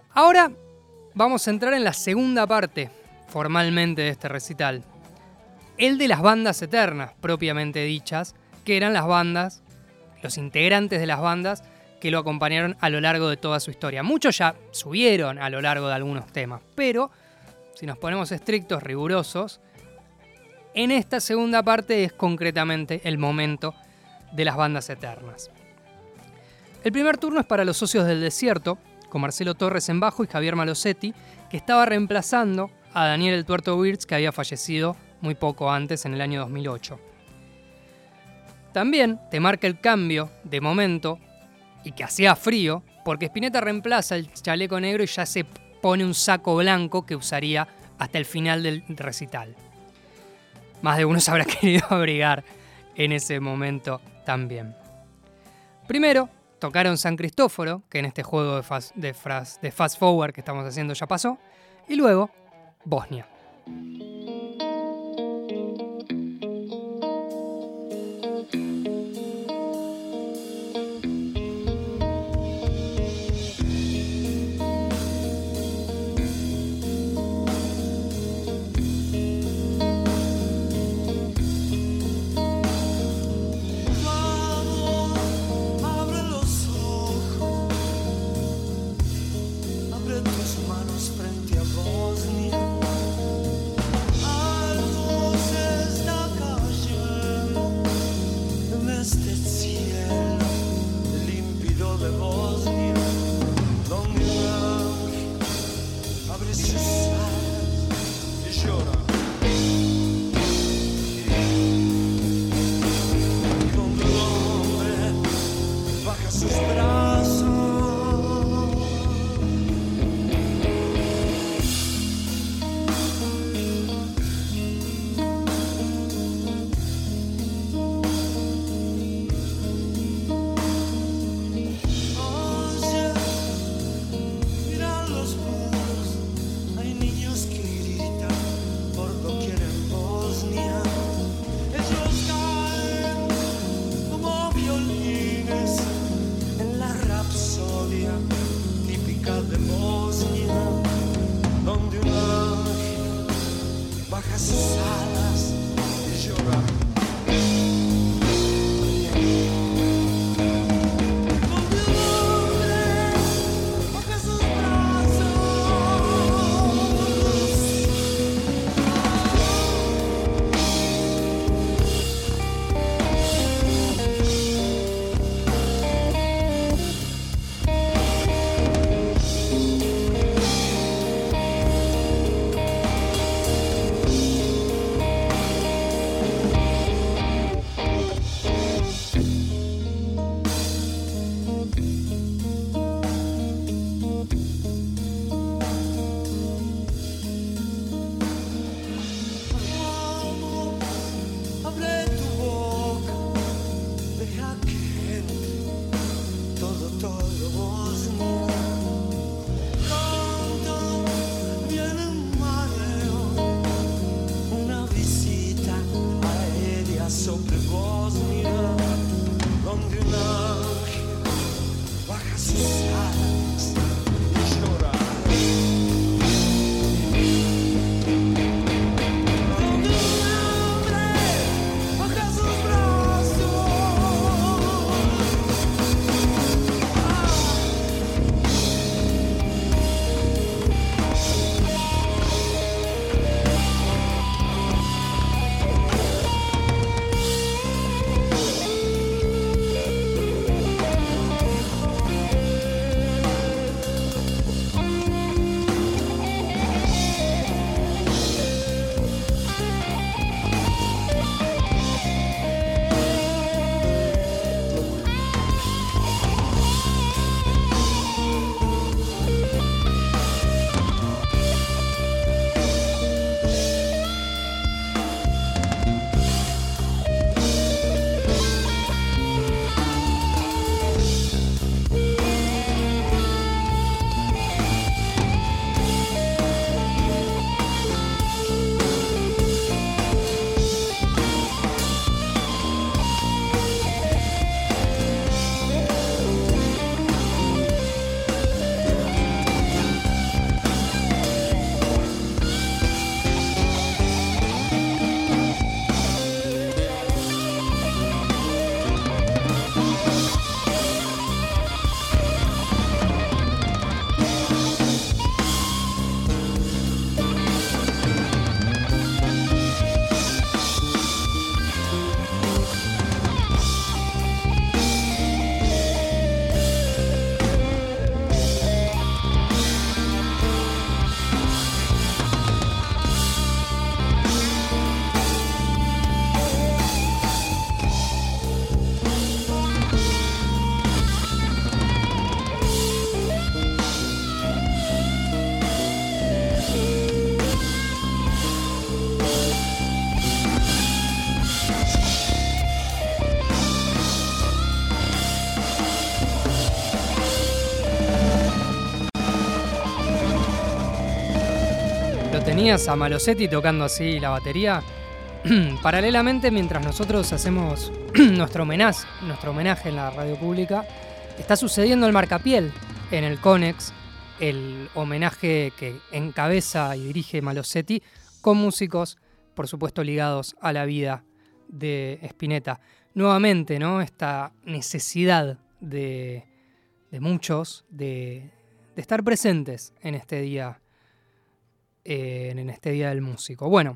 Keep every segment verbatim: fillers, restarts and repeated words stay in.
Ahora vamos a entrar en la segunda parte, formalmente, de este recital. El de las bandas eternas, propiamente dichas, que eran las bandas, los integrantes de las bandas que lo acompañaron a lo largo de toda su historia. Muchos ya subieron a lo largo de algunos temas, pero si nos ponemos estrictos, rigurosos, en esta segunda parte es concretamente el momento de las bandas eternas. El primer turno es para Los Socios del Desierto, con Marcelo Torres en bajo y Javier Malosetti, que estaba reemplazando a Daniel El Tuerto Wirtz, que había fallecido muy poco antes, en el año dos mil ocho. También te marca el cambio de momento y que hacía frío, porque Spinetta reemplaza el chaleco negro y ya se pone un saco blanco que usaría hasta el final del recital. Más de uno se habrá querido abrigar en ese momento también. Primero tocaron San Cristóforo, que en este juego de fast, de, fast, de fast forward que estamos haciendo ya pasó, y luego Bosnia. ¿Lo tenías a Malosetti tocando así la batería? Paralelamente, mientras nosotros hacemos nuestro homenaje, nuestro homenaje en la radio pública, está sucediendo el Marcapiel en el Conex, el homenaje que encabeza y dirige Malosetti con músicos, por supuesto, ligados a la vida de Spinetta. Nuevamente, ¿no? Esta necesidad de, de muchos de, de estar presentes en este día, eh, en este día del músico. Bueno,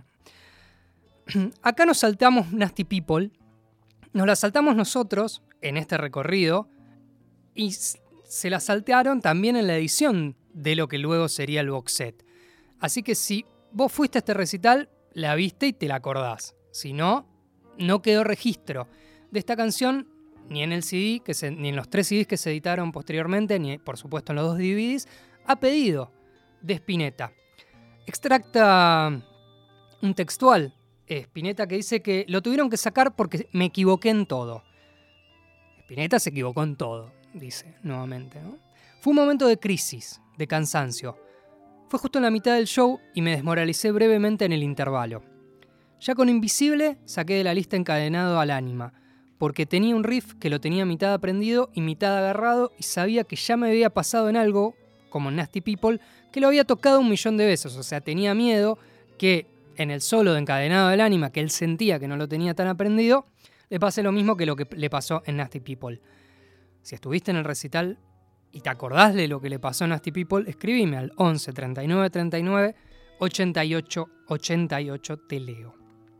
acá nos saltamos Nasty People, nos la saltamos nosotros en este recorrido y se la saltearon también en la edición de lo que luego sería el box set. Así que si vos fuiste a este recital, la viste y te la acordás. Si no, no quedó registro de esta canción ni en el C D, que se, ni en los tres C Ds que se editaron posteriormente, ni por supuesto en los dos D V Ds, a pedido de Spinetta. Extracta un textual Spinetta que dice que lo tuvieron que sacar porque me equivoqué en todo. Spinetta se equivocó en todo, dice nuevamente, ¿no? Fue un momento de crisis, de cansancio. Fue justo en la mitad del show y me desmoralicé brevemente en el intervalo. Ya con Invisible saqué de la lista Encadenado al Ánima, porque tenía un riff que lo tenía mitad aprendido y mitad agarrado y sabía que ya me había pasado en algo, como en Nasty People, que lo había tocado un millón de veces. O sea, tenía miedo que en el solo de Encadenado al Ánima, que él sentía que no lo tenía tan aprendido, le pase lo mismo que lo que le pasó en Nasty People. Si estuviste en el recital y te acordás de lo que le pasó a Nasty People, escribime al once treinta y nueve treinta y nueve ochenta y ocho ochenta y ocho, te leo.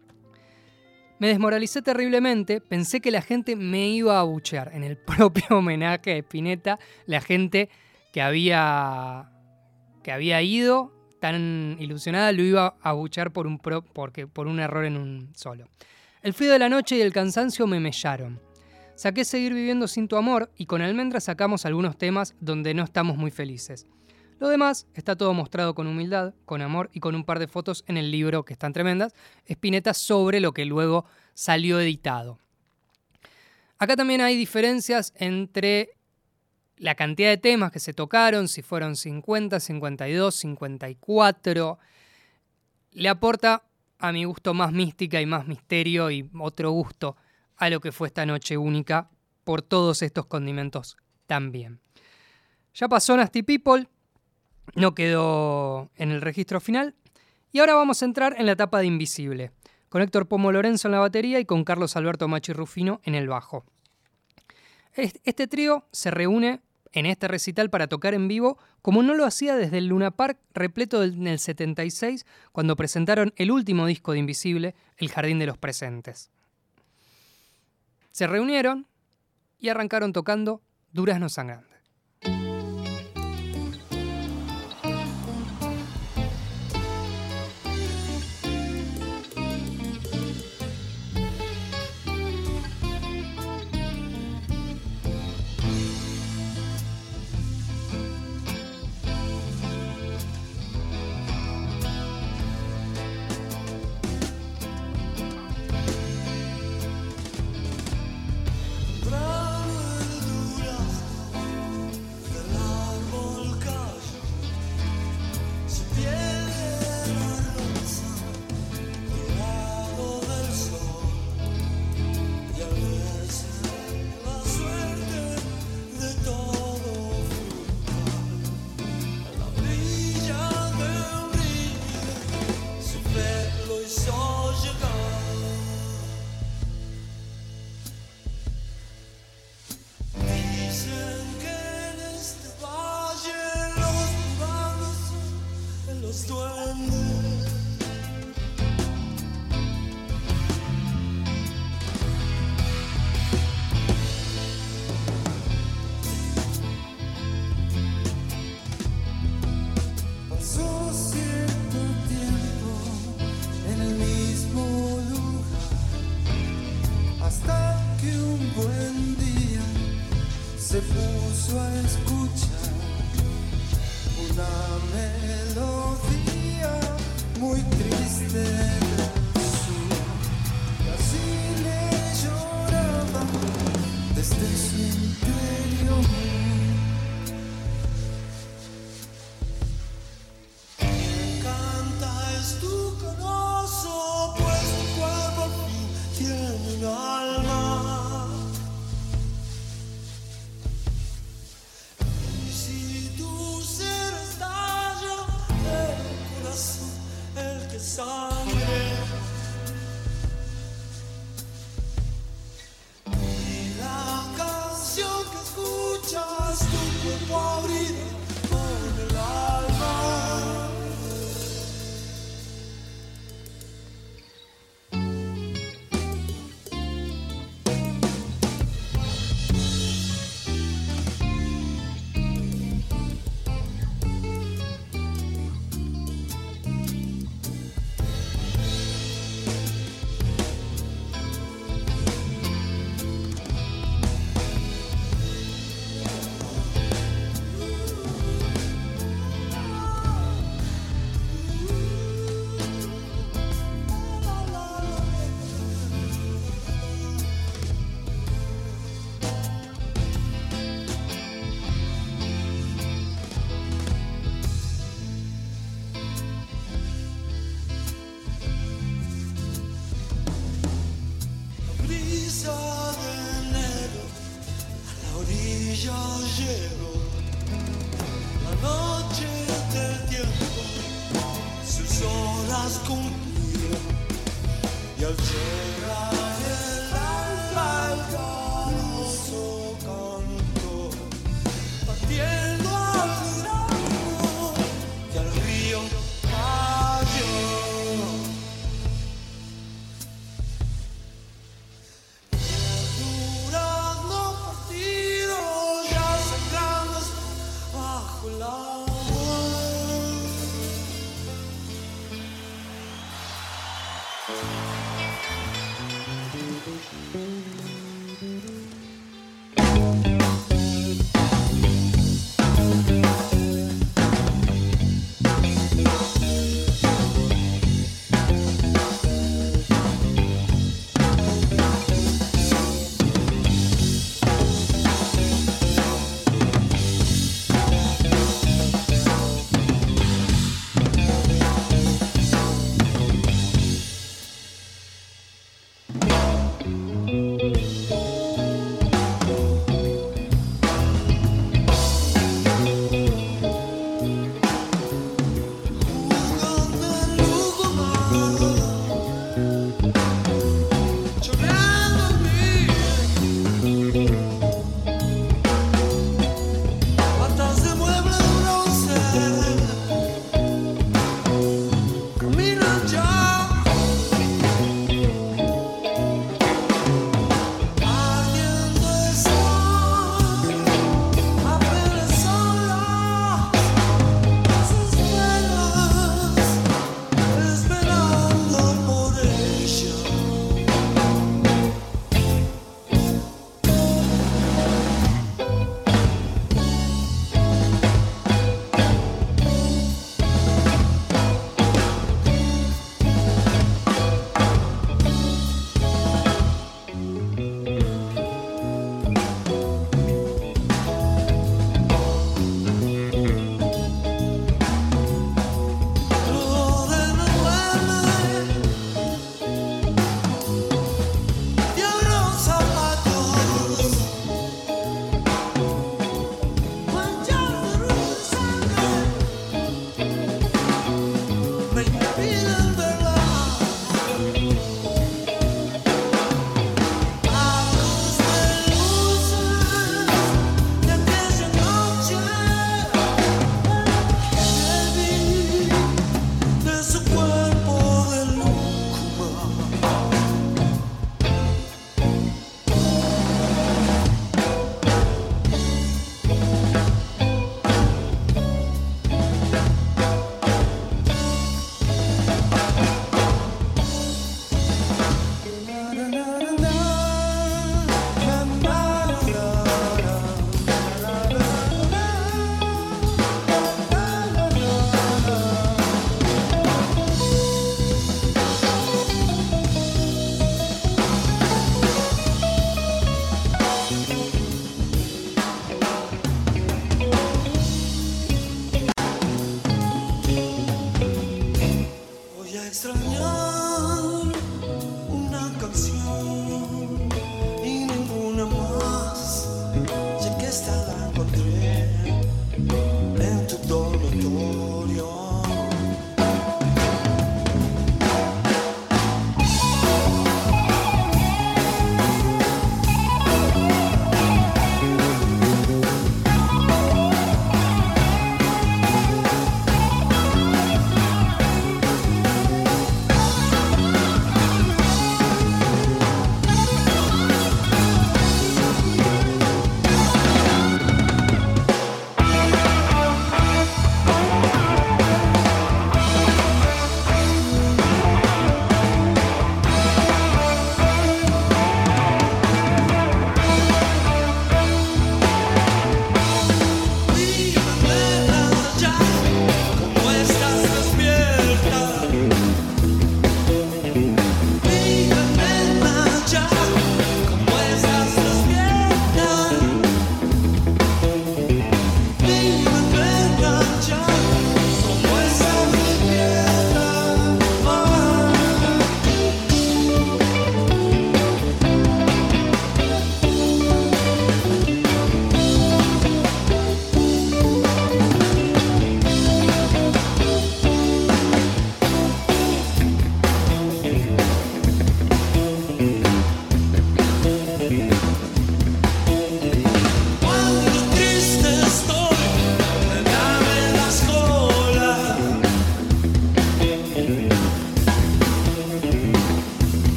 Me desmoralicé terriblemente, pensé que la gente me iba a abuchear. En el propio homenaje a Spinetta, la gente que había, que había ido tan ilusionada lo iba a abuchear por un, pro, porque, por un error en un solo. El frío de la noche y el cansancio me mellaron. Saqué Seguir Viviendo Sin Tu Amor y con Almendra sacamos algunos temas donde no estamos muy felices. Lo demás está todo mostrado con humildad, con amor y con un par de fotos en el libro, que están tremendas, Spinetta, sobre lo que luego salió editado. Acá también hay diferencias entre la cantidad de temas que se tocaron, si fueron cincuenta, cincuenta y dos, cincuenta y cuatro. Le aporta, a mi gusto, más mística y más misterio y otro gusto a lo que fue esta noche única por todos estos condimentos también. Ya pasó Nasty People, no quedó en el registro final, y ahora vamos a entrar en la etapa de Invisible, con Héctor Pomo Lorenzo en la batería y con Carlos Alberto Machi Rufino en el bajo. Este trío se reúne en este recital para tocar en vivo como no lo hacía desde el Luna Park repleto en el setenta y seis, cuando presentaron el último disco de Invisible, El Jardín de los Presentes. Se reunieron y arrancaron tocando Durazno Sangrante.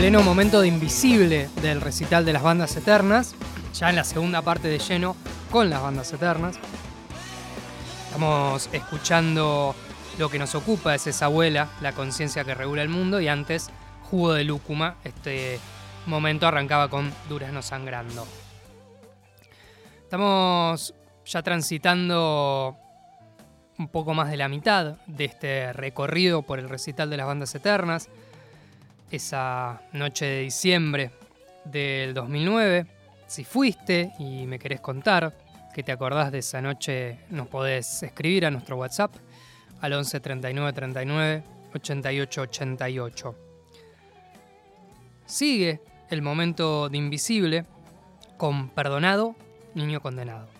pleno momento de Invisible del recital de las Bandas Eternas, ya en la segunda parte de lleno con las Bandas Eternas. Estamos escuchando lo que nos ocupa, es esa abuela, la conciencia que regula el mundo, y antes Jugo de Lúcuma. Este momento arrancaba con Durazno Sangrando. Estamos ya transitando un poco más de la mitad de este recorrido por el recital de las Bandas Eternas. Esa noche de diciembre del dos mil nueve. Si fuiste y me querés contar que te acordás de esa noche, nos podés escribir a nuestro WhatsApp al once treinta y nueve treinta y nueve ochenta y ocho ochenta y ocho. Sigue el momento de Invisible con Perdonado, Niño Condenado.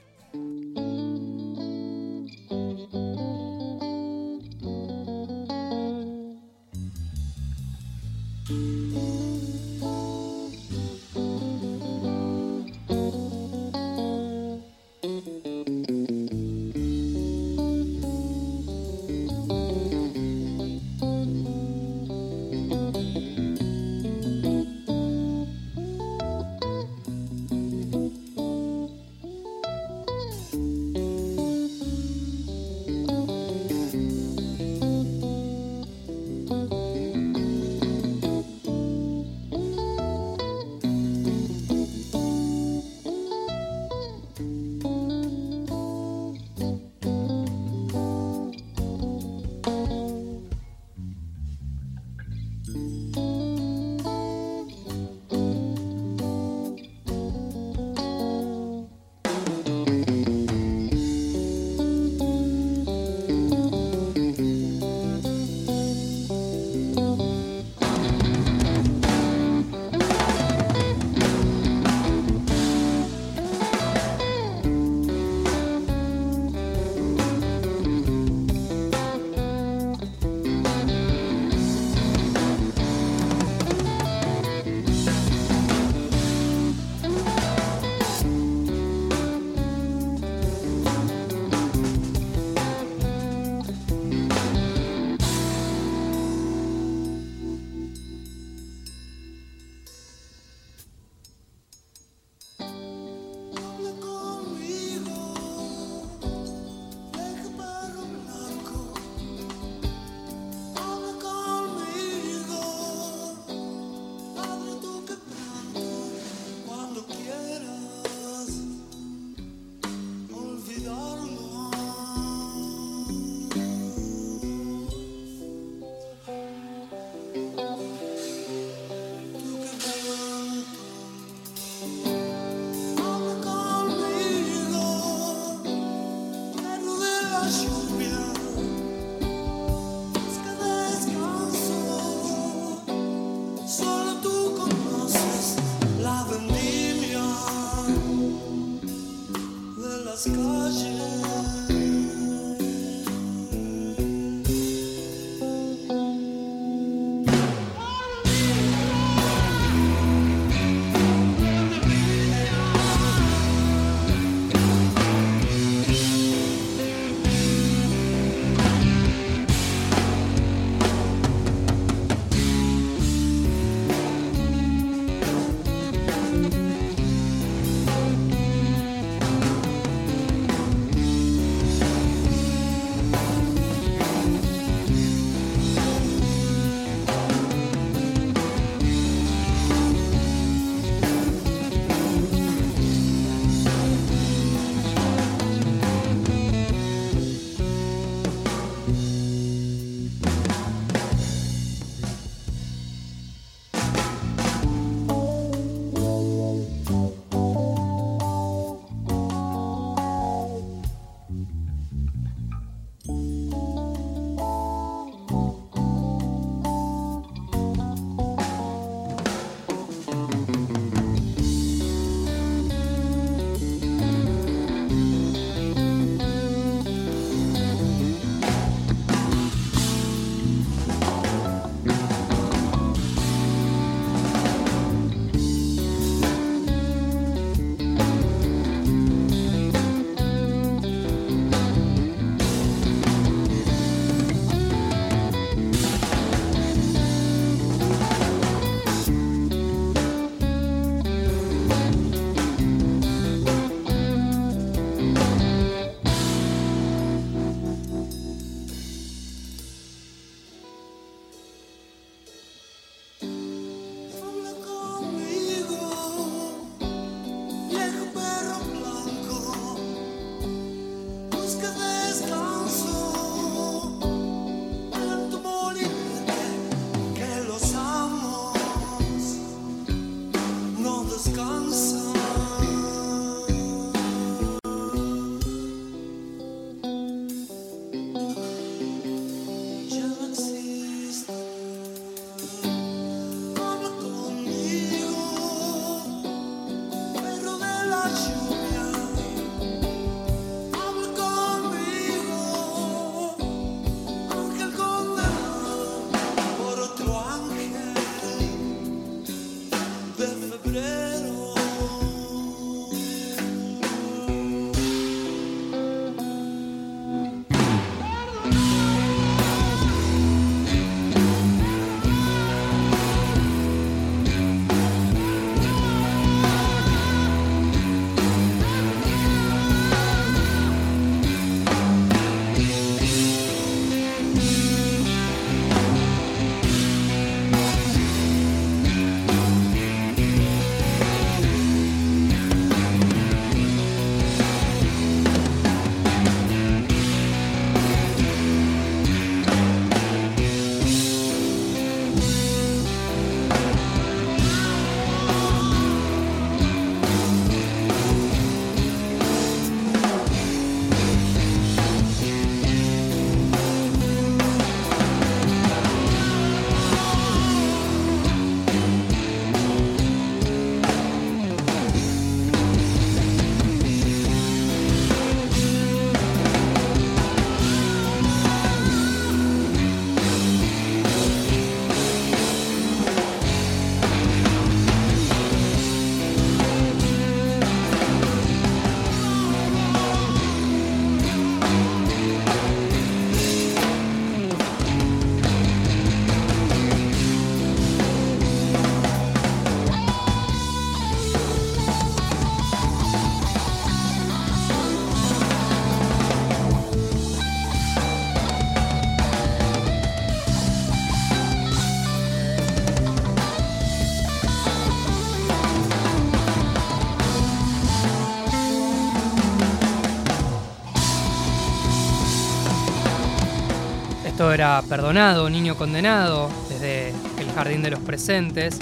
Esto era Perdonado, Niño Condenado, desde El Jardín de los Presentes.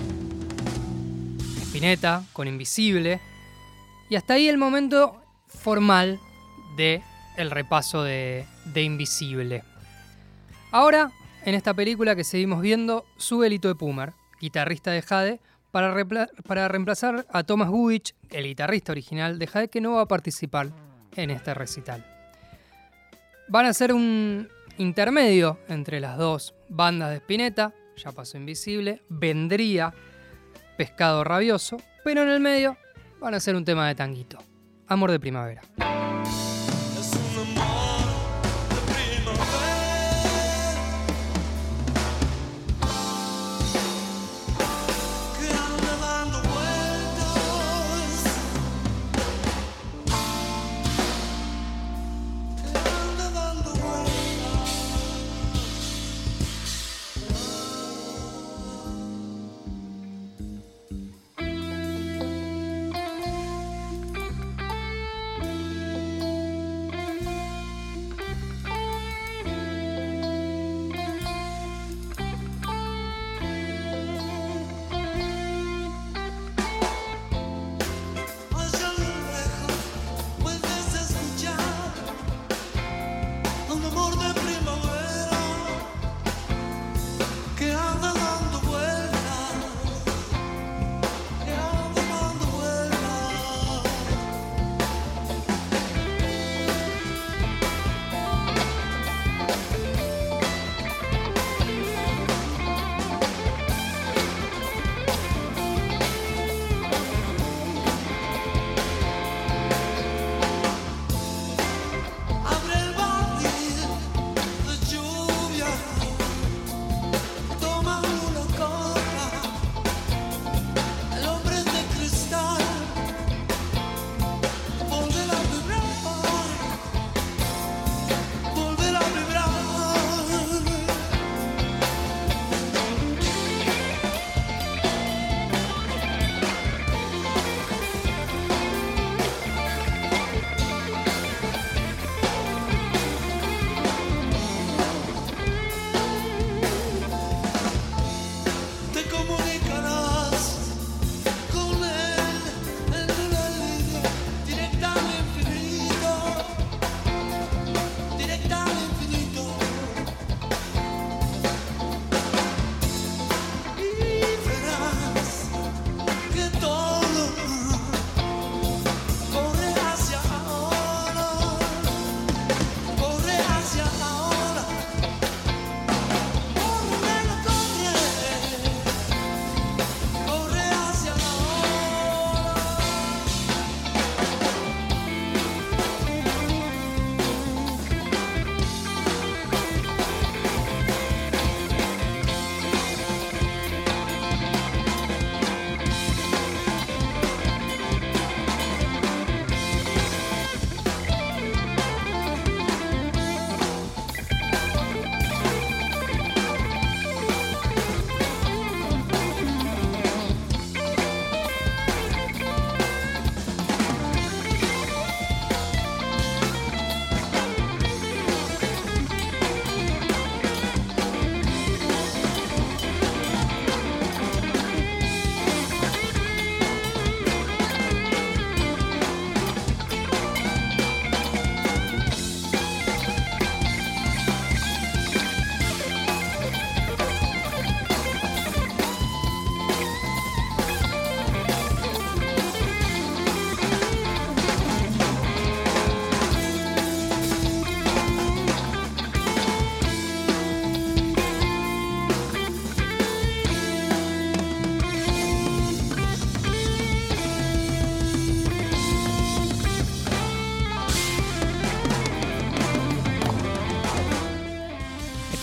Spinetta con Invisible. Y hasta ahí el momento formal de el repaso de, de Invisible. Ahora, en esta película que seguimos viendo, sube Lito de Pumer, guitarrista de Jade, para, repla- para reemplazar a Thomas Gubich, el guitarrista original de Jade, que no va a participar en este recital. Van a ser un intermedio entre las dos bandas de Spinetta. Ya pasó Invisible, vendría Pescado Rabioso, pero en el medio van a ser un tema de tanguito, Amor de Primavera.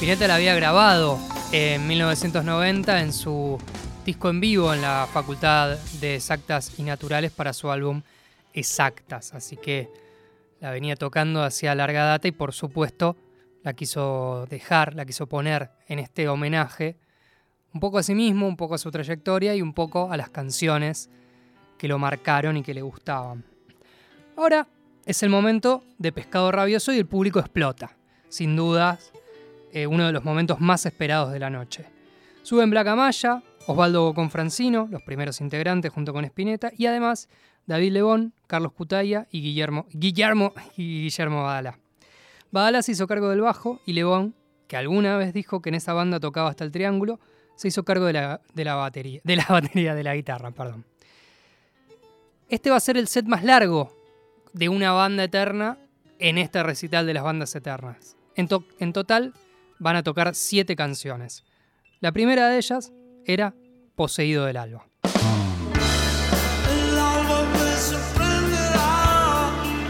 Spinetta la había grabado en mil novecientos noventa en su disco en vivo en la Facultad de Exactas y Naturales para su álbum Exactas, así que la venía tocando hacía larga data y por supuesto la quiso dejar, la quiso poner en este homenaje un poco a sí mismo, un poco a su trayectoria y un poco a las canciones que lo marcaron y que le gustaban. Ahora es el momento de Pescado Rabioso y el público explota, sin dudas eh, uno de los momentos más esperados de la noche. Suben Black Amaya, Osvaldo Confrancino, los primeros integrantes junto con Spinetta, y además David Lebón, Carlos Cutaya y Guillermo, Guillermo, y Guillermo Badalá. Badalá se hizo cargo del bajo y Lebón, que alguna vez dijo que en esa banda tocaba hasta el triángulo, se hizo cargo de la, de la batería, de la batería, de la guitarra, perdón. Este va a ser el set más largo de una banda eterna en este recital de las bandas eternas. En, to- en total van a tocar siete canciones. La primera de ellas era Poseído del Alba. El alba me sorprenderá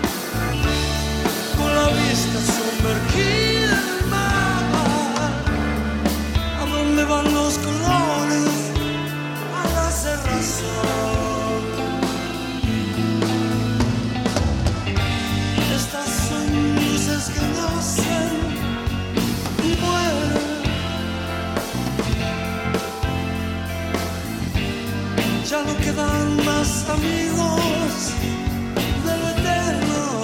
con la vista sumergida en el mar. ¿A dónde van los colores a la cerrazón? Estas son luces que nacen y mueren. Ya no quedan más amigos de lo eterno.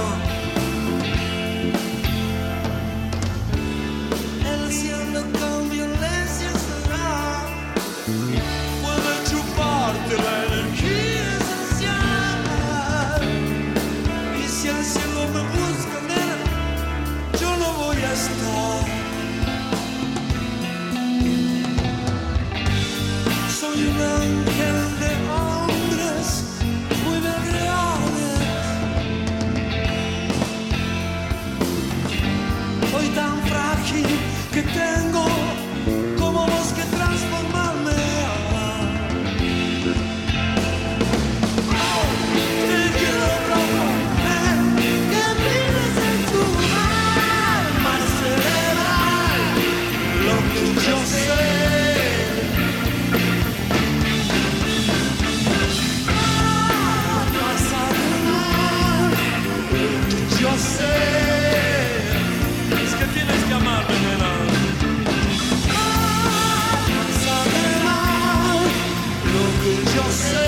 El cielo con violencia será, puede chuparte la energía esencial. Y si el cielo me busca, nena, yo no voy a estar. Soy un ángel de hombres muy bien reales. Soy tan frágil que tengo como vos que transformarme. Oh, te quiero proponer que vives en tu mar, mar cerebral, lo que yo sé. Yo sé, es que tienes que amarme, nena. Vas a ver lo que yo sé.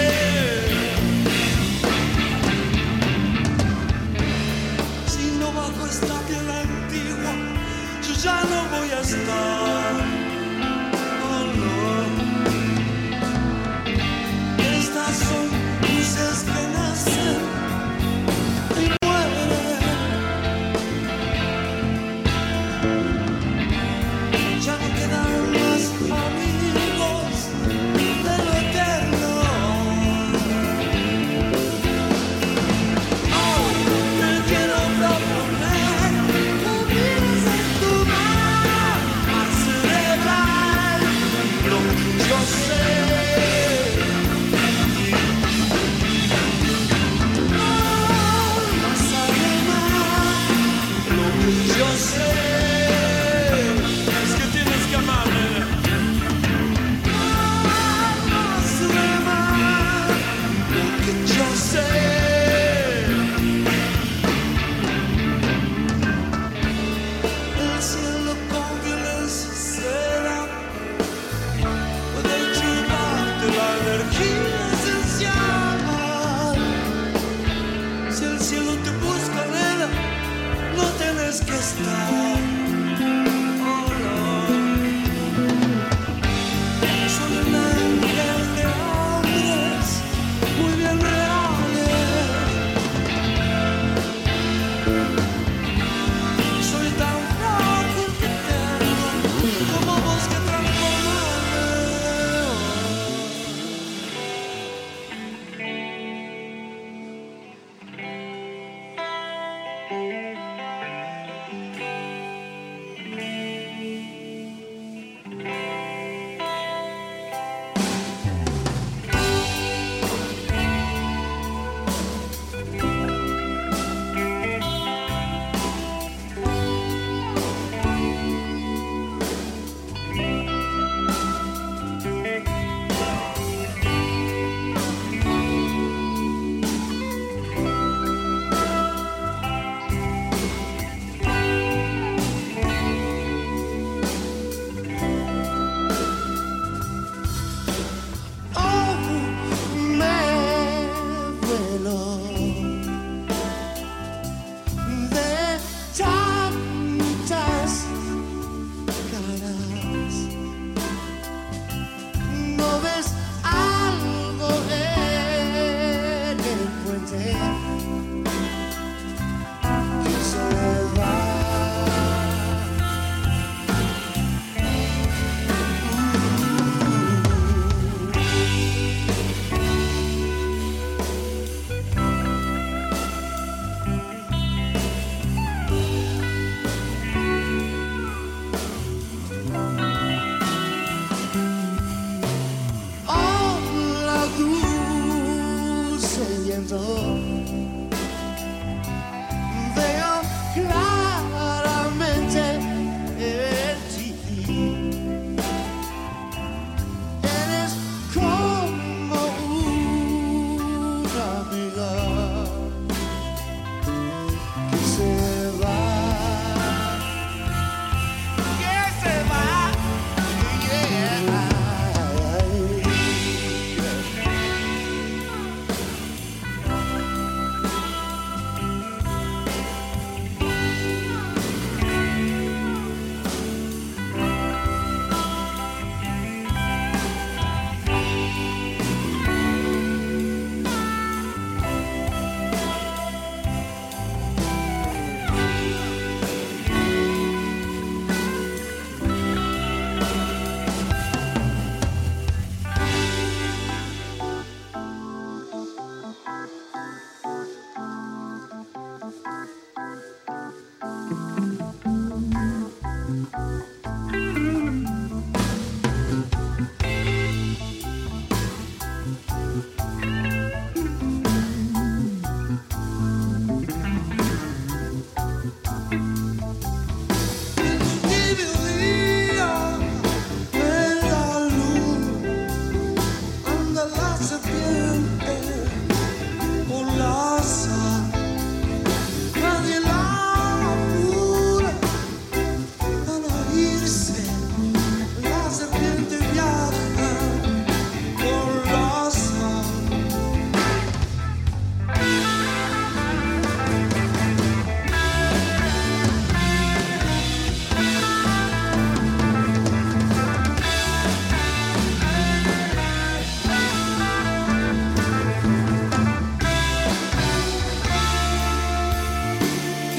Si no bajo esta piel antigua, yo ya no voy a estar. Oh, no. Estas son luces que nacen.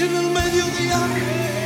y en el mediodía